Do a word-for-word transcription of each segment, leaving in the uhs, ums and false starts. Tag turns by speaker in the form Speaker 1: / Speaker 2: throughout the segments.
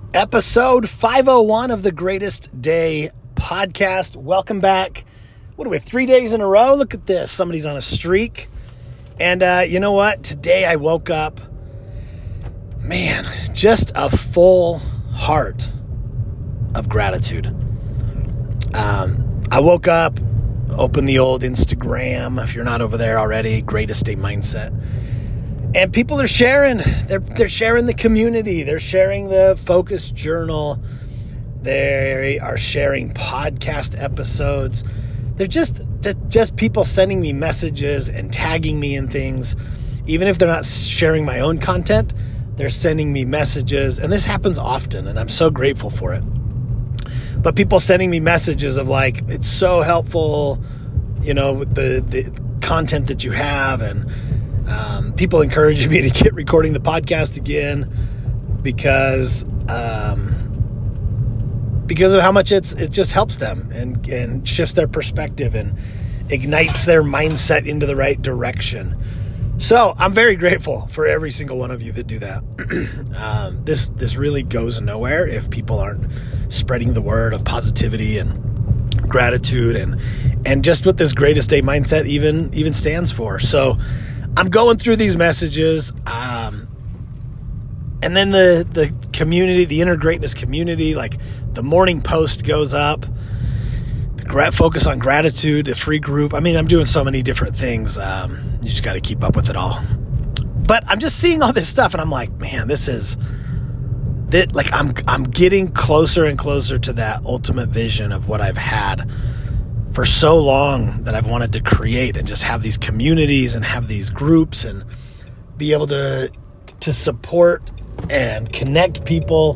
Speaker 1: Episode five oh one of the Greatest Day podcast. Welcome back. What do we have, three days in a row? Look at this. Somebody's on a streak. And uh, you know what? Today I woke up, man, just a full heart of gratitude. Um, I woke up, opened the old Instagram. If you're not over there already, Greatest Day Mindset. And people are sharing, they're they're sharing the community, they're sharing the focus journal, they are sharing podcast episodes. They're just just people sending me messages and tagging me in things. Even if they're not sharing my own content, they're sending me messages. And this happens often, and I'm so grateful for it. But people sending me messages of like, it's so helpful, you know, with the, the content that you have, and Um, people encouraging me to get recording the podcast again because um, because of how much it's it just helps them and, and shifts their perspective and ignites their mindset into the right direction. So I'm very grateful for every single one of you that do that. um, this this really goes nowhere if people aren't spreading the word of positivity and gratitude and and just what this Greatest Day Mindset even even stands for. So I'm going through these messages, um, and then the, the community, the Inner Greatness community, like the morning post goes up, the gra- focus on gratitude, the free group. I mean, I'm doing so many different things. Um, you just got to keep up with it all. But I'm just seeing all this stuff, and I'm like, man, this is that. Like, I'm I'm getting closer and closer to that ultimate vision of what I've had for so long that I've wanted to create and just have these communities and have these groups and be able to to support and connect people.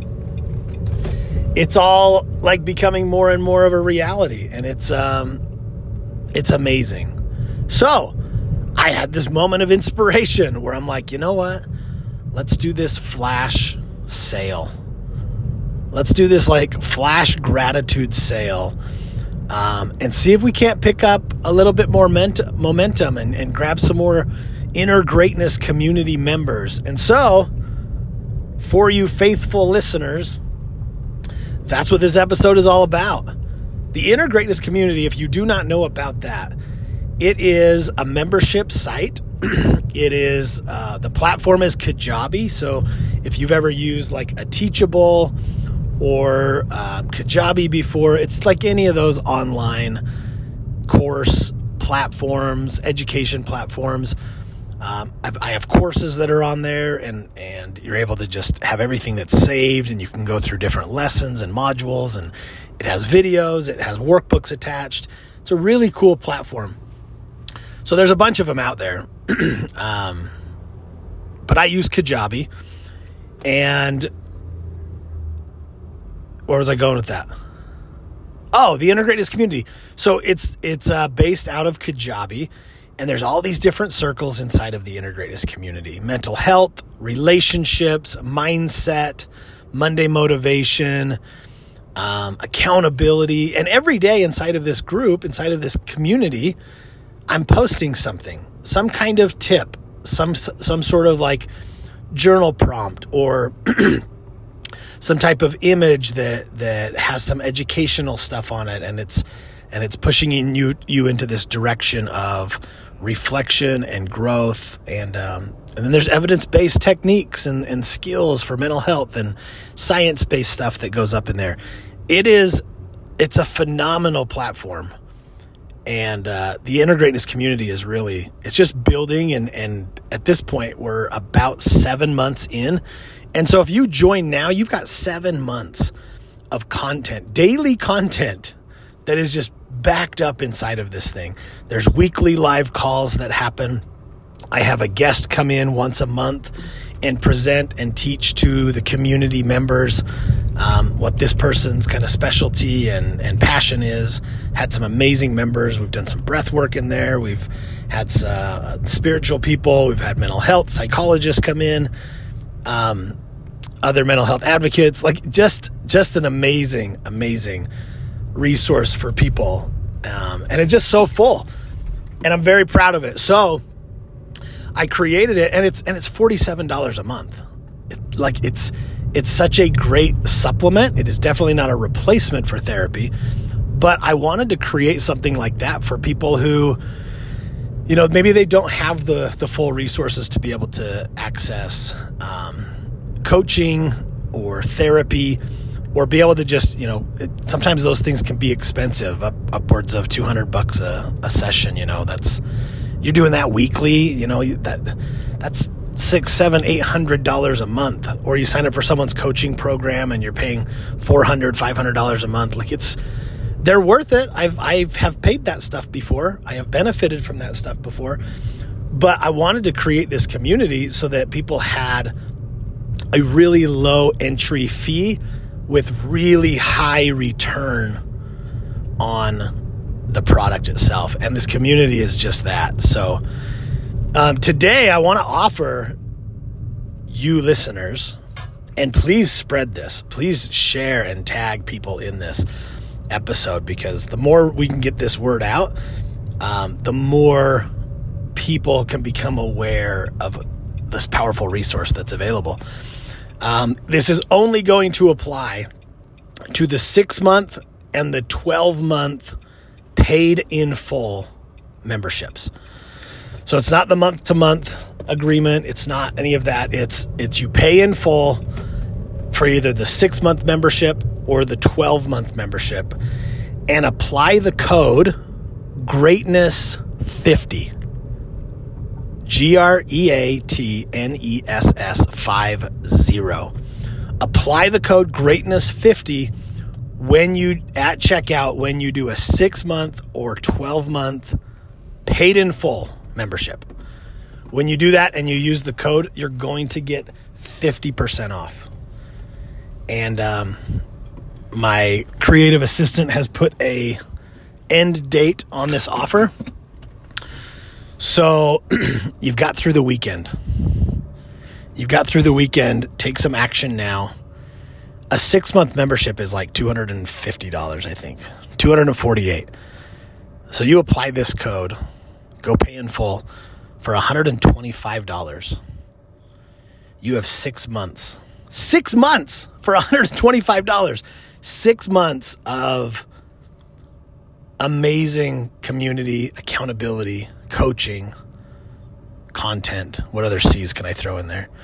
Speaker 1: It's all like becoming more and more of a reality, and it's um it's amazing. So I had this moment of inspiration where I'm like, you know what? Let's do this flash sale. Let's do this like flash gratitude sale. Um, and see if we can't pick up a little bit more ment- momentum and, and grab some more Inner Greatness community members. And so, for you faithful listeners, that's what this episode is all about. The Inner Greatness community, if you do not know about that, it is a membership site. It is, uh, the platform is Kajabi. So if you've ever used like a Teachable or um, Kajabi before, it's like any of those online course platforms, education platforms. Um, I've, I have courses that are on there, and, and you're able to just have everything that's saved, and you can go through different lessons and modules, and it has videos, it has workbooks attached. It's a really cool platform. So there's a bunch of them out there. um, but I use Kajabi, and where was I going with that? Oh, the Inner Greatness community. So it's it's uh, based out of Kajabi, and there's all these different circles inside of the Inner Greatness community: mental health, relationships, mindset, Monday motivation, um, accountability. And every day inside of this group, inside of this community, I'm posting something, some kind of tip, some some sort of like journal prompt, or some type of image that, that has some educational stuff on it, and it's and it's pushing in you you into this direction of reflection and growth, and um, and then there's evidence-based techniques and, and skills for mental health and science-based stuff that goes up in there. It is it's a phenomenal platform, and uh, the Inner Greatness community is really it's just building, and and at this point we're about seven months in. And so if you join now, you've got seven months of content, daily content that is just backed up inside of this thing. There's weekly live calls that happen. I have a guest come in once a month and present and teach to the community members um, what this person's kind of specialty and, and passion is. Had some amazing members. We've done some breath work in there. We've had uh, spiritual people. We've had mental health psychologists come in. Um, other mental health advocates, like just, just an amazing, amazing resource for people. Um, and it's just so full, and I'm very proud of it. So I created it, and it's, and it's forty-seven dollars a month. It, like it's, it's such a great supplement. It is definitely not a replacement for therapy, but I wanted to create something like that for people who, you know, maybe they don't have the, the full resources to be able to access um, coaching or therapy, or be able to just, you know, it, sometimes those things can be expensive, up, upwards of two hundred bucks a, a session. You know, that's, you're doing that weekly, you know, that that's six, seven, eight hundred dollars a month. Or you sign up for someone's coaching program and you're paying four hundred, five hundred dollars a month. Like, it's, they're worth it. I've, I have paid that stuff before. I have benefited from that stuff before, but I wanted to create this community so that people had a really low entry fee with really high return on the product itself. And this community is just that. So um, today I want to offer you listeners, and please spread this, please share and tag people in this episode, because the more we can get this word out, um, the more people can become aware of this powerful resource that's available. Um, this is only going to apply to the six month and the twelve month paid in full memberships. So it's not the month to month agreement. It's not any of that. It's, it's you pay in full for either the six month membership or the twelve month membership, and apply the code greatness fifty. G R E A T N E S S five zero. Apply the code greatness fifty when you, at checkout, when you do a six month or twelve month paid in full membership. When you do that and you use the code, you're going to get fifty percent off. And um, my creative assistant has put a end date on this offer. So you've got through the weekend. You've got through the weekend. Take some action now. A six-month membership is like two hundred fifty dollars, I think. two hundred forty-eight dollars. So you apply this code, go pay in full for one hundred twenty-five dollars. You have six months. Six months for one hundred twenty-five dollars. Six months of amazing community, accountability, coaching, content. What other C's can I throw in there?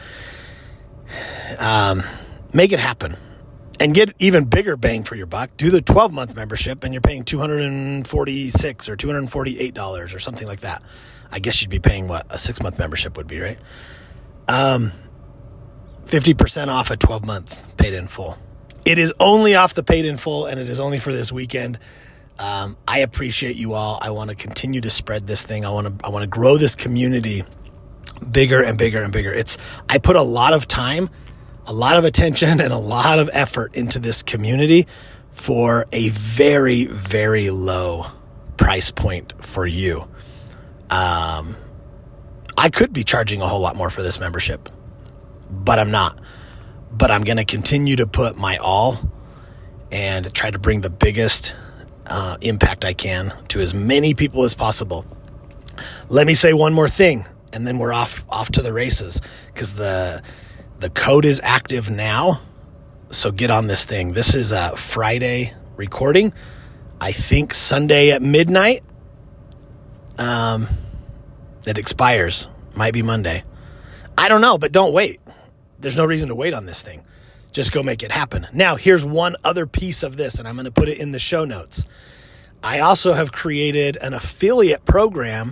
Speaker 1: Um, make it happen and get even bigger bang for your buck. Do the twelve month membership and you're paying two hundred forty-six dollars or two hundred forty-eight dollars or something like that. I guess you'd be paying what a six month membership would be, right? Um, fifty percent off a twelve month paid in full. It is only off the paid in full, and it is only for this weekend. Um, I appreciate you all. I want to continue to spread this thing. I want to, I want to grow this community bigger and bigger and bigger. It's, I put a lot of time, a lot of attention, and a lot of effort into this community for a very, very low price point for you. Um, I could be charging a whole lot more for this membership, but I'm not. But I'm going to continue to put my all and try to bring the biggest Uh, impact I can to as many people as possible. Let me say one more thing, and then we're off off to the races, because the the code is active now. So get on this thing. This is a Friday recording. I think Sunday at midnight. Um, it expires. Might be Monday. I don't know, but don't wait. There's no reason to wait on this thing. Just go make it happen. Now, here's one other piece of this, and I'm going to put it in the show notes. I also have created an affiliate program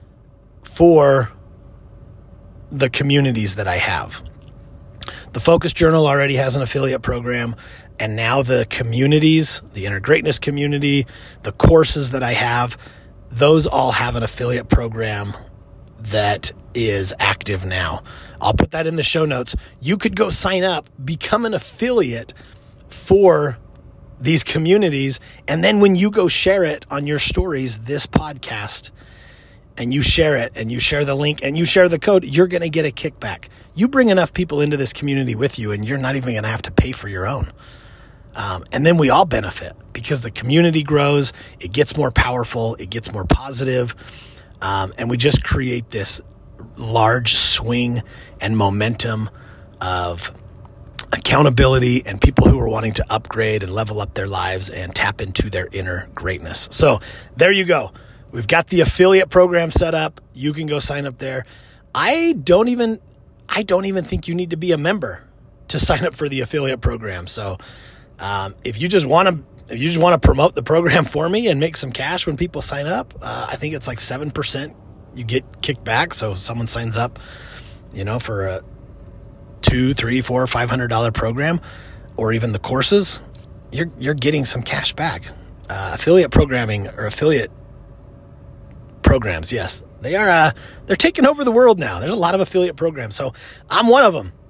Speaker 1: for the communities that I have. The Focus Journal already has an affiliate program, and now the communities, the Inner Greatness community, the courses that I have, those all have an affiliate program that is active now. I'll put that in the show notes. You could go sign up, become an affiliate for these communities, and then when you go share it on your stories, this podcast, and you share it, and you share the link, and you share the code, you're going to get a kickback. You bring enough people into this community with you, and you're not even going to have to pay for your own. Um, and then we all benefit, because the community grows, it gets more powerful, it gets more positive, um, and we just create this large swing and momentum of accountability and people who are wanting to upgrade and level up their lives and tap into their inner greatness. So there you go. We've got the affiliate program set up. You can go sign up there. I don't even, I don't even think you need to be a member to sign up for the affiliate program. So um, if you just want to, if you just want to promote the program for me and make some cash when people sign up, uh, I think it's like seven percent you get kicked back. So if someone signs up, you know, for a two, three, four, five hundred dollar program, or even the courses, you're you're getting some cash back. Uh, affiliate programming or affiliate programs, yes, they are. Uh, they're taking over the world now. There's a lot of affiliate programs, so I'm one of them.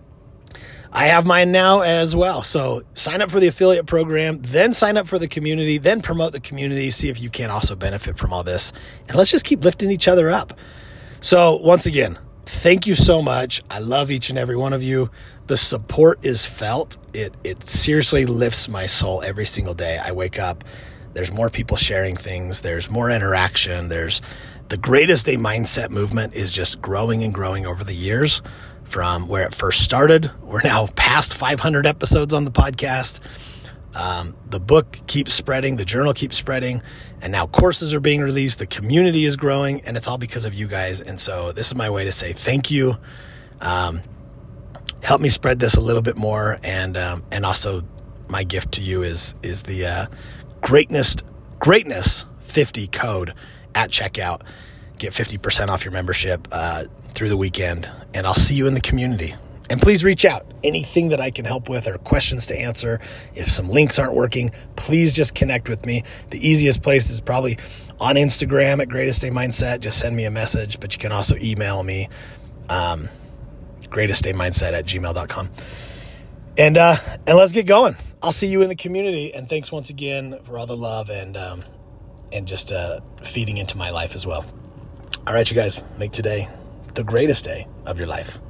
Speaker 1: I have mine now as well. So sign up for the affiliate program, then sign up for the community, then promote the community. See if you can also benefit from all this, and let's just keep lifting each other up. So once again, thank you so much. I love each and every one of you. The support is felt. It it seriously lifts my soul every single day. I wake up. There's more people sharing things. There's more interaction. There's the Greatest Day Mindset movement is just growing and growing over the years from where it first started. We're now past five hundred episodes on the podcast. Um, the book keeps spreading. The journal keeps spreading. And now courses are being released. The community is growing. And it's all because of you guys. And so this is my way to say thank you. Um, help me spread this a little bit more. And um, and also my gift to you is is the uh, greatness greatness fifty code at checkout. Get fifty percent off your membership uh, through the weekend. And I'll see you in the community. And please reach out. Anything that I can help with or questions to answer. If some links aren't working, please just connect with me. The easiest place is probably on Instagram at Greatest Day Mindset. Just send me a message, but you can also email me, um, greatest day mindset at gmail dot com. And, uh, and let's get going. I'll see you in the community. And thanks once again for all the love and, um, and just uh, feeding into my life as well. All right, you guys, make today the greatest day of your life.